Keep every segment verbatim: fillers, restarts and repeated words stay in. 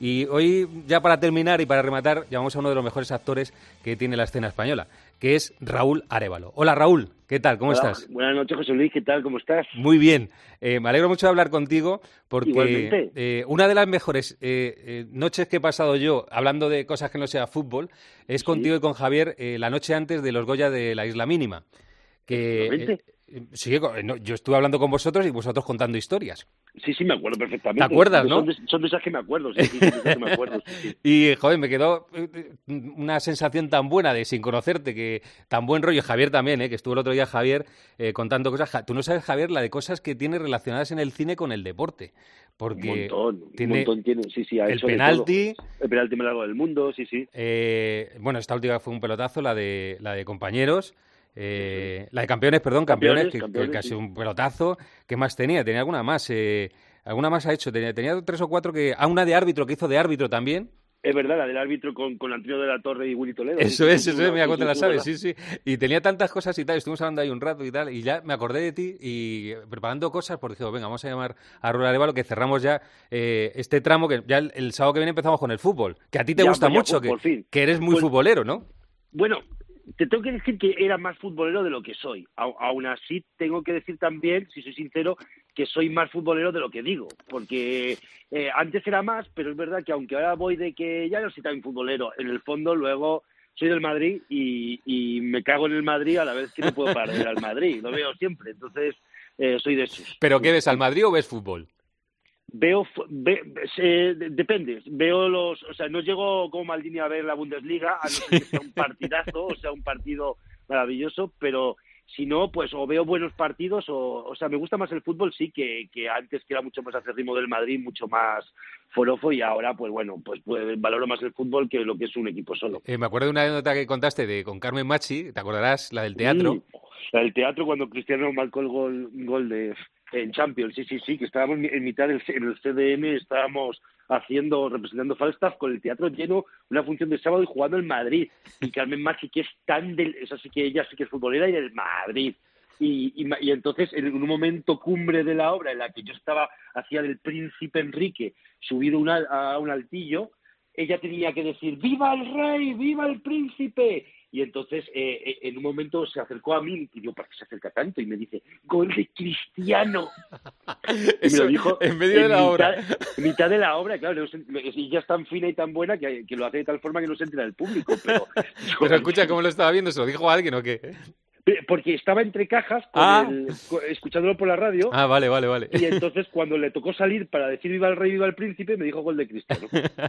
Y hoy, ya para terminar y para rematar, llamamos a uno de los mejores actores que tiene la escena española, que es Raúl Arévalo. Hola Raúl, ¿qué tal? ¿Cómo Hola, estás? buenas noches, José Luis, ¿qué tal? ¿Cómo estás? Muy bien. Eh, me alegro mucho de hablar contigo porque Igualmente. eh, una de las mejores eh, eh, noches que he pasado yo, hablando de cosas que no sea fútbol, es Sí, contigo y con Javier eh, la noche antes de los Goya de la Isla Mínima. Que eh, efectivamente. eh, sí, eh, no, yo estuve hablando con vosotros y vosotros contando historias. Sí, sí, me acuerdo ¿Te perfectamente. acuerdas, De- Son no? de, son de esas que me acuerdo, sí, sí, son de esas que me acuerdo, sí, sí. Y, joder, me quedó eh, una sensación tan buena de sin conocerte, que tan buen rollo. Javier también, ¿eh? Que estuvo el otro día Javier eh, contando cosas. Ja- Tú no sabes, Javier, la de cosas que tiene relacionadas en el cine con el deporte. Un Porque montón, un tiene montón tiene, sí, sí, ha el hecho de todo. penalti. El penalti más largo del mundo, sí, sí. Eh, bueno, esta última fue un pelotazo, la de, la de compañeros. Eso es. Eh, la de campeones, perdón, campeones, Campeones, que, que, que campeones, ha sí. sido un pelotazo. ¿Qué más tenía? Tenía alguna más. Eh, alguna más ha hecho. Tenía, tenía tres o cuatro que. Ah, una de árbitro, que hizo de árbitro también. Es verdad, la del árbitro con, con Antonio de la Torre y Willy Toledo, sí, Eso sí, sí, es, sí, eso es, una, mira sí, cómo te sí, la sí, es sabes, verdad. sí, sí. Y tenía tantas cosas y tal, estuvimos hablando ahí un rato y tal, y ya me acordé de ti y preparando cosas, porque digo, venga, vamos a llamar a Raúl Arévalo, que cerramos ya eh, este tramo, que ya el, el sábado que viene empezamos con el fútbol, que a ti te Ya, gusta pues ya, mucho, por, que, por fin. que eres muy Pues futbolero, ¿no? Bueno, te tengo que decir que era más futbolero de lo que soy. A- aún así, tengo que decir también, si soy sincero, que soy más futbolero de lo que digo. Porque eh, antes era más, pero es verdad que aunque ahora voy de que ya no soy tan futbolero, en el fondo luego soy del Madrid y, y me cago en el Madrid a la vez que no puedo parar de ver al Madrid. Lo veo siempre. Entonces, eh, soy de esos. ¿Pero qué ves, al Madrid o ves fútbol? Veo, fu- ve- se- de- depende, veo los, o sea, no llego como Maldini a ver la Bundesliga, a no ser que sea un partidazo, o sea, un partido maravilloso, pero si no, pues o veo buenos partidos, o, o sea, me gusta más el fútbol, sí, que, que antes, que era mucho más acérrimo del Madrid, mucho más forofo, y ahora, pues bueno, pues, pues valoro más el fútbol que lo que es un equipo solo. Eh, me acuerdo de una anécdota que contaste de con Carmen Machi, ¿te acordarás? La del Mm, teatro. el teatro cuando Cristiano marcó el gol, gol de en Champions, sí, sí, sí, que estábamos en mitad del en el C D M, estábamos haciendo, representando Falstaff con el teatro lleno, una función de sábado y jugando en Madrid. Y Carmen Machi, que es tan del, es así que ella sí que es futbolera y del Madrid. Y, y, y entonces, en un momento cumbre de la obra en la que yo estaba, hacía del príncipe Enrique, subido una, a un altillo, ella tenía que decir ¡Viva el rey! ¡Viva el príncipe! Y entonces, eh, en un momento se acercó a mí y yo, ¿para qué se acerca tanto? Y me dice, ¡gol de Cristiano! Y me lo Eso, dijo en medio de en la obra. mitad, en mitad de la obra, claro, no se- y ella es tan fina y tan buena que, que lo hace de tal forma que no se entera el público, pero yo, Pero escucha, ¿cómo lo estaba viendo? ¿Se lo dijo a alguien o qué? porque estaba entre cajas con Ah, el, co- escuchándolo por la radio, ah, vale, vale, vale. y entonces cuando le tocó salir para decir viva el rey, viva el príncipe, me dijo gol de Cristiano.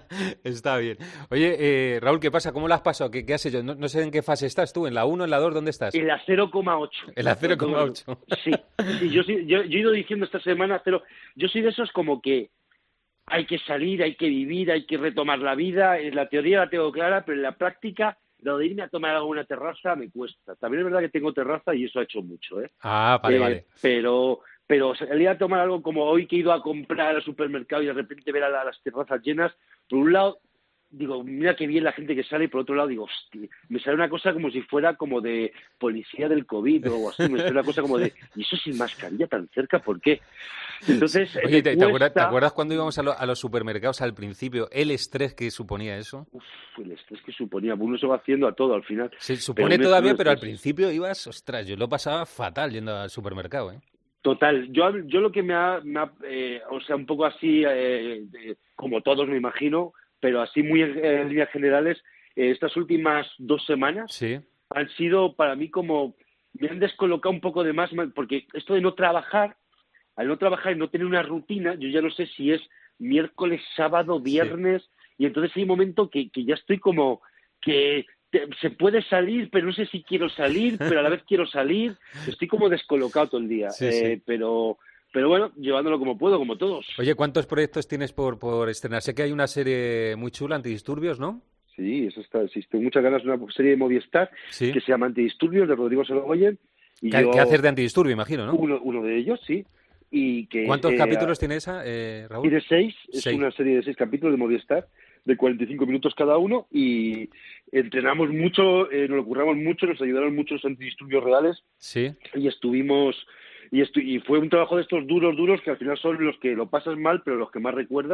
Está bien. Oye, eh, Raúl, ¿qué pasa? ¿Cómo lo has pasado? ¿Qué, qué has hecho? No, no sé en qué fase estás tú, ¿en la uno, en la dos? ¿Dónde estás? En la cero coma ocho. En la cero coma ocho. Sí, sí, yo, sí yo, yo he ido diciendo esta semana cero. Yo soy de esos como que hay que salir, hay que vivir, hay que retomar la vida. En la teoría la tengo clara, pero en la práctica, lo de irme a tomar algo en una terraza me cuesta. También es verdad que tengo terraza y eso ha hecho mucho, ¿eh? Ah, vale, eh vale. pero pero salir a tomar algo como hoy que he ido a comprar al supermercado y de repente ver a, la, a las terrazas llenas, por un lado digo, mira qué bien la gente que sale, y por otro lado digo, hostia, me sale una cosa como si fuera como de policía del COVID o algo así, me sale una cosa como de, ¿y eso sin mascarilla tan cerca? ¿Por qué? Entonces, Oye, me ¿te, te acuerdas, te cuesta... acuerdas cuando íbamos a, lo- a los supermercados al principio, el estrés que suponía eso? Uf, el estrés que suponía, uno se va haciendo a todo al final. Se Pero supone un, todavía, un pero al estrés principio ibas, ostras, yo lo pasaba fatal yendo al supermercado, ¿eh? total. Yo, yo lo que me ha, me ha eh, o sea, un poco así, eh, de- como todos me imagino, pero así muy en, en líneas generales, eh, estas últimas dos semanas Sí, han sido para mí como, me han descolocado un poco de más, porque esto de no trabajar, al no trabajar y no tener una rutina, yo ya no sé si es miércoles, sábado, sí. viernes, y entonces hay un momento que, que ya estoy como que te- se puede salir, pero no sé si quiero salir, pero a la vez quiero salir, estoy como descolocado todo el día, Sí, sí. eh, pero pero bueno, llevándolo como puedo, como todos. Oye, ¿cuántos proyectos tienes por, por estrenar? Sé que hay una serie muy chula, Antidisturbios, ¿no? Sí, eso está, sí, tengo muchas ganas de una serie de Movistar Sí. que se llama Antidisturbios, de Rodrigo Sorogoyen, y ¿Qué, qué yo, haces de Antidisturbio, imagino, no? uno, uno de ellos, sí, y que ¿Cuántos eh, capítulos tiene esa, eh, Raúl? tiene seis, es Seis. una serie de seis capítulos de Movistar, de cuarenta y cinco minutos cada uno, y entrenamos mucho, eh, nos lo curramos mucho, nos ayudaron muchos antidisturbios reales, Sí. y estuvimos, y, estu y fue un trabajo de estos duros, duros, que al final son los que lo pasas mal, pero los que más recuerdas,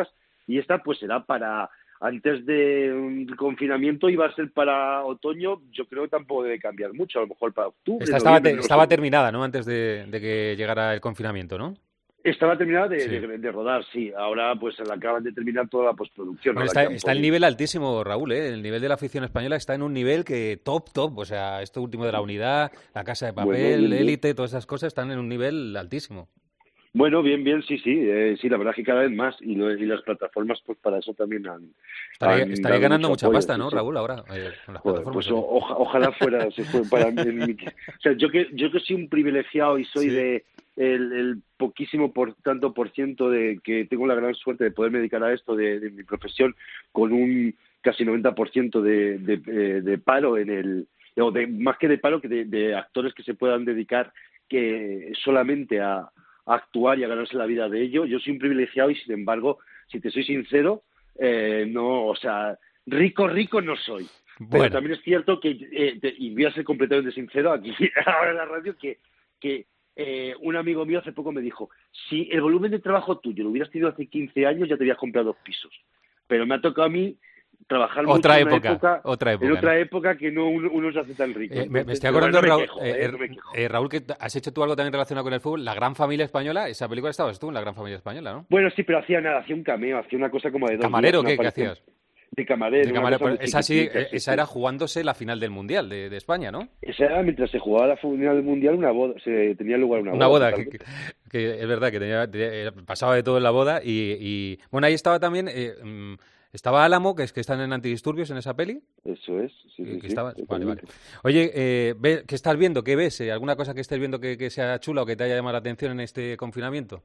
y esta pues será para antes del confinamiento, iba a ser para otoño, yo creo que tampoco debe cambiar mucho, a lo mejor para octubre, Esta estaba, noviembre, te, no estaba sé. terminada, ¿no? Antes de, de que llegara el confinamiento, ¿no? Estaba terminada de, Sí. de, de rodar, sí. Ahora pues la acaban de terminar toda la postproducción. Bueno, Ahora está, que han está el podido. nivel altísimo, Raúl, ¿eh? El nivel de la afición española está en un nivel que top, top. O sea, esto último de La Unidad, La Casa de Bueno, Papel, bien, bien. Élite, todas esas cosas están en un nivel altísimo. Bueno, bien, bien, sí, sí. Eh, sí, la verdad que cada vez más. Y, lo- y las plataformas pues para eso también han, Estaría, han estaría dado ganando mucho mucha apoyo, pasta, sí, ¿no, sí. Raúl, ahora? Eh, con las Joder, plataformas, pues ¿o o- qué? oja- ojalá fuera, se fue para mí, en mi- o sea, yo que yo que soy un privilegiado y soy Sí. de el, el poquísimo por tanto por ciento de que tengo la gran suerte de poderme dedicar a esto de, de mi profesión con un casi noventa por ciento de, de, eh, de paro en el o de más que de paro que de, de actores que se puedan dedicar que solamente a, a actuar y a ganarse la vida de ello. Yo soy un privilegiado y sin embargo, si te soy sincero, eh, no, o sea, rico rico no soy. Pero Bueno, también es cierto que, eh, te- y voy a ser completamente sincero aquí ahora en la radio, que, que eh, un amigo mío hace poco me dijo, si el volumen de trabajo tuyo lo hubieras tenido hace quince años, ya te habías comprado dos pisos. Pero me ha tocado a mí trabajar mucho otra en una época, época, otra en época, ¿no? otra época que no uno, uno se hace tan rico. Eh, me, me Entonces, estoy pero bueno, acordando, no me Raúl, quejo, eh, ¿eh? eh, No me quejo. eh, Raúl, que t- has hecho tú algo también relacionado con el fútbol. La Gran Familia Española, esa película estabas tú en La Gran Familia Española, ¿no? Bueno, sí, pero hacía nada, hacía un cameo, hacía una cosa como de dos ¿Camarero días, o una qué? ¿Qué aparición hacías? de camarero, De una camarero, cosa pues muy esa sí, chiquitita, eh, sí, esa sí. era jugándose la final del Mundial de, de España, ¿no? Esa era mientras se jugaba la final del mundial, una boda, se tenía lugar una Una boda, boda, que, que- totalmente. que es verdad que tenía, tenía- eh, pasaba de todo en la boda y, y- bueno, ahí estaba también, eh, mm, estaba Álamo, que es que están en antidisturbios en esa peli, Eso es, sí, que, sí, que sí, estaba, vale, vale. totalmente. Oye, eh, ve- ¿qué estás viendo? ¿Qué ves? Eh, ¿Alguna cosa que estés viendo que, que sea chula o que te haya llamado la atención en este confinamiento?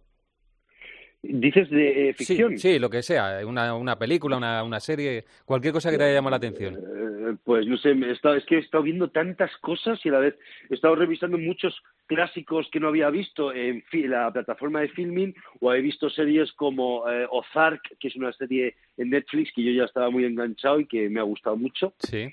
¿Dices de eh, Sí, ficción? sí, lo que sea, una, una película, una, una serie, cualquier cosa que te haya llamado la atención. Eh, pues no sé, me he estado- es que he estado viendo tantas cosas y a la vez he estado revisando muchos clásicos que no había visto en fi- la plataforma de Filmin, o he visto series como eh, Ozark, que es una serie en Netflix que yo ya estaba muy enganchado y que me ha gustado mucho. Sí.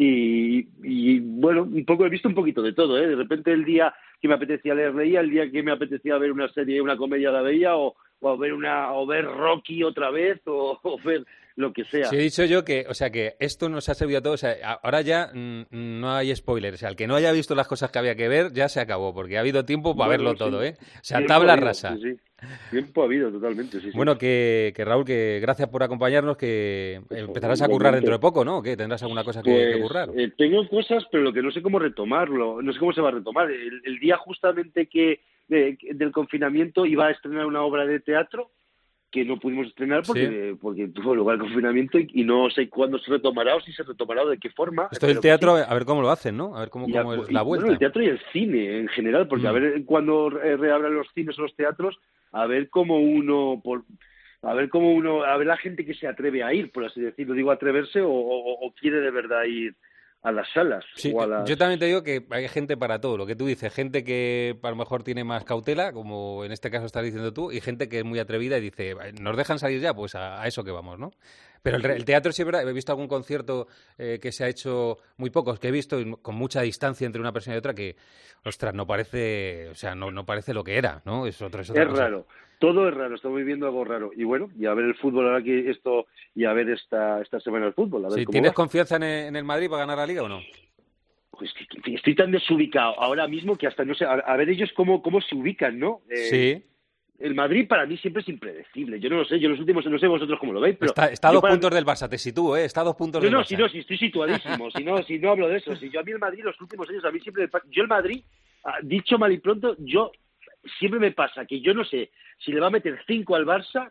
Y, y bueno, un poco he visto un poquito de todo, ¿eh? De repente el día que me apetecía leer leía, el día que me apetecía ver una serie, una comedia la veía, o, o ver una o ver Rocky otra vez, o, o ver lo que Sí, sea. he dicho yo que, o sea, que esto nos ha servido a todos. O sea, a- ahora ya mm, no hay spoilers. O sea, el que no haya visto las cosas que había que ver ya se acabó, porque ha habido tiempo para verlo Bueno, todo, sí, ¿eh? O sea, tiempo ha tabla habido, rasa. sí, sí. Tiempo ha habido, totalmente, sí, sí. Bueno, que, que Raúl, que gracias por acompañarnos, que Eso, empezarás a currar dentro de igualmente. poco, ¿no? ¿O qué? ¿Tendrás alguna cosa que, que Pues currar? eh, tengo cosas, pero lo que no sé cómo retomarlo, no sé cómo se va a retomar. El, el día justamente que de- del confinamiento iba a estrenar una obra de teatro que no pudimos estrenar Sí. porque porque tuvo lugar el confinamiento y, y no sé cuándo se retomará o si se retomará o de qué forma. Esto del Espero que sí. teatro, a ver cómo lo hacen, ¿no? A ver cómo, Y, a- cómo es y, la bueno, el vuelta. teatro y el cine en general, porque a Mm. ver cuando re- reabran los cines o los teatros, a ver cómo uno por a ver cómo uno, a ver la gente que se atreve a ir, por así decirlo, digo atreverse o, o, o quiere de verdad ir a las salas Sí, o a te- las. yo también te digo que hay gente para todo, lo que tú dices, gente que a lo mejor tiene más cautela, como en este caso estás diciendo tú, y gente que es muy atrevida y dice, "Eh, ¿nos dejan salir ya? Pues a, a eso que vamos, ¿no? Pero el, re- el teatro sí es verdad, he visto algún concierto eh, que se ha hecho, muy pocos que he visto, y con mucha distancia entre una persona y otra, que, ostras, no parece, o sea, no, no parece lo que era, ¿no? Es, otro, es otra Es cosa. raro, todo es raro, estamos viviendo algo raro. Y bueno, y a ver el fútbol ahora que esto, y a ver esta, esta semana el fútbol, a ver Sí, cómo ¿tienes va. confianza en el, en el Madrid para ganar la Liga o no? Pues que- que estoy tan desubicado ahora mismo que hasta no sé, a, a ver ellos cómo, cómo se ubican, ¿no? Eh, Sí, el Madrid para mí siempre es impredecible. Yo no lo sé, yo los últimos, no sé vosotros cómo lo veis, pero está, está a yo dos para puntos del Barça, te sitúo, ¿eh? Está a dos puntos no, del no, si Barça. no, si estoy situadísimo, si no, si no hablo de eso, si yo a mí el Madrid los últimos años, a mí siempre, me pa- yo el Madrid, ah, dicho mal y pronto, yo siempre me pasa que yo no sé si le va a meter cinco al Barça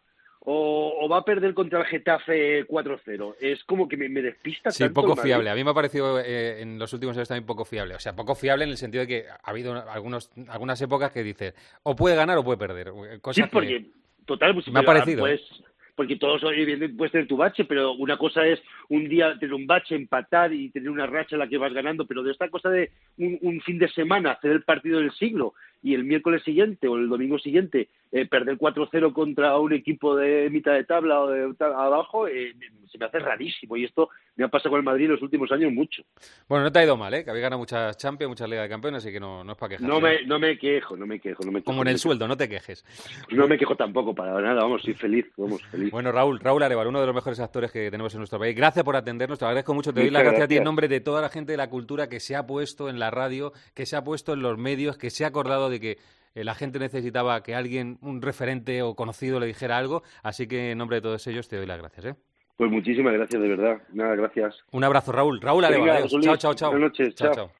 o, o va a perder contra el Getafe cuatro cero. Es como que me, me despista Sí, tanto poco el Madrid. fiable. A mí me ha parecido eh, en los últimos años también poco fiable. O sea, poco fiable en el sentido de que ha habido algunos, algunas épocas que dices, o puede ganar o puede perder. Sí, Cosa que porque, total, pues, me ha pero, ah, parecido. pues, porque todos, evidentemente, puedes tener tu bache, pero una cosa es un día tener un bache, empatar y tener una racha en la que vas ganando, pero de esta cosa de un, un fin de semana hacer el partido del siglo y el miércoles siguiente o el domingo siguiente eh, perder cuatro cero contra un equipo de mitad de tabla o de ta- abajo, eh, se me hace rarísimo. Y esto me ha pasado con el Madrid en los últimos años mucho. Bueno, no te ha ido mal, ¿eh? Que habéis ganado muchas Champions, muchas Ligas de Campeones, así que no, no es para quejarse. No ¿eh? me, no me quejo, no me quejo. No me quejo Como en no el me sueldo, no te quejes. quejo. No me quejo tampoco, para nada, vamos, soy feliz, vamos, feliz. Bueno, Raúl, Raúl Arévalo, uno de los mejores actores que tenemos en nuestro país. Gracias por atendernos, te agradezco mucho. Te doy Muchas las gracias a ti en gracias. nombre de toda la gente de la cultura que se ha puesto en la radio, que se ha puesto en los medios, que se ha acordado de que eh, la gente necesitaba que alguien, un referente o conocido, le dijera algo. Así que en nombre de todos ellos te doy las gracias, ¿eh? Pues muchísimas gracias, de verdad. Nada, gracias. Un abrazo, Raúl. Raúl Arévalo, Venga, adiós. José Luis, Chao, chao, chao. buenas noches, Chao, chao. chao.